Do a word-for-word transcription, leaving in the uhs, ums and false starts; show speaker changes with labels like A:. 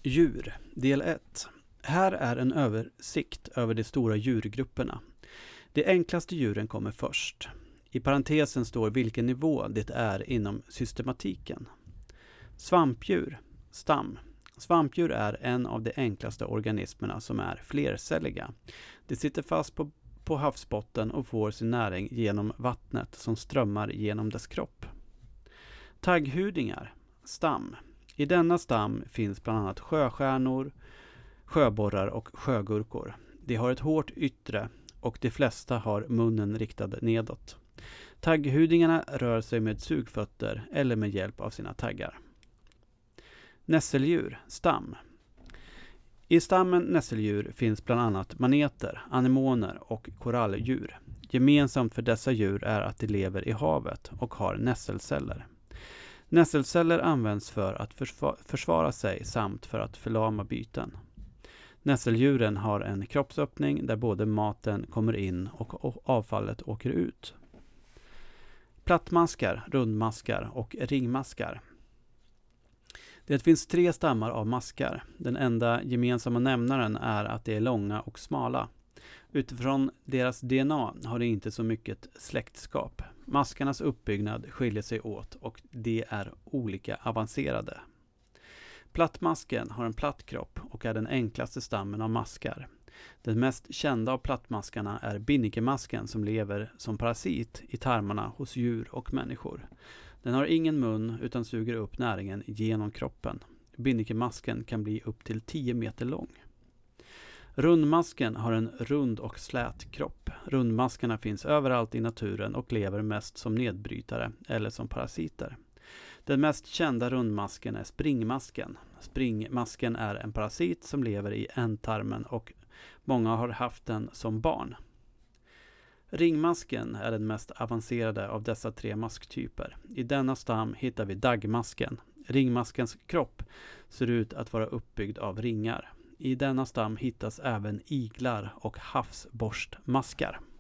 A: Djur, del ett. Här är en översikt över de stora djurgrupperna. De enklaste djuren kommer först. I parentesen står vilken nivå det är inom systematiken. Svampdjur, stam. Svampdjur är en av de enklaste organismerna som är flercelliga. De sitter fast på, på havsbotten och får sin näring genom vattnet som strömmar genom dess kropp. Tagghudingar, stam. I denna stam finns bland annat sjöstjärnor, sjöborrar och sjögurkor. De har ett hårt yttre och de flesta har munnen riktad nedåt. Tagghudingarna rör sig med sugfötter eller med hjälp av sina taggar. Nässeldjur, stam. I stammen nässeldjur finns bland annat maneter, anemoner och koralldjur. Gemensamt för dessa djur är att de lever i havet och har nässelceller. Nässelceller används för att försvara sig samt för att förlama byten. Nässeldjuren har en kroppsöppning där både maten kommer in och avfallet åker ut. Plattmaskar, rundmaskar och ringmaskar. Det finns tre stammar av maskar. Den enda gemensamma nämnaren är att de är långa och smala. Utifrån deras D N A har de inte så mycket släktskap. Maskarnas uppbyggnad skiljer sig åt och de är olika avancerade. Plattmasken har en platt kropp och är den enklaste stammen av maskar. Den mest kända av plattmaskarna är binnikemasken som lever som parasit i tarmarna hos djur och människor. Den har ingen mun utan suger upp näringen genom kroppen. Binnikemasken kan bli upp till tio meter lång. Rundmasken har en rund och slät kropp. Rundmaskarna finns överallt i naturen och lever mest som nedbrytare eller som parasiter. Den mest kända rundmasken är springmasken. Springmasken är en parasit som lever i ändtarmen och många har haft den som barn. Ringmasken är den mest avancerade av dessa tre masktyper. I denna stam hittar vi daggmasken. Ringmaskens kropp ser ut att vara uppbyggd av ringar. I denna stam hittas även iglar och havsborstmaskar.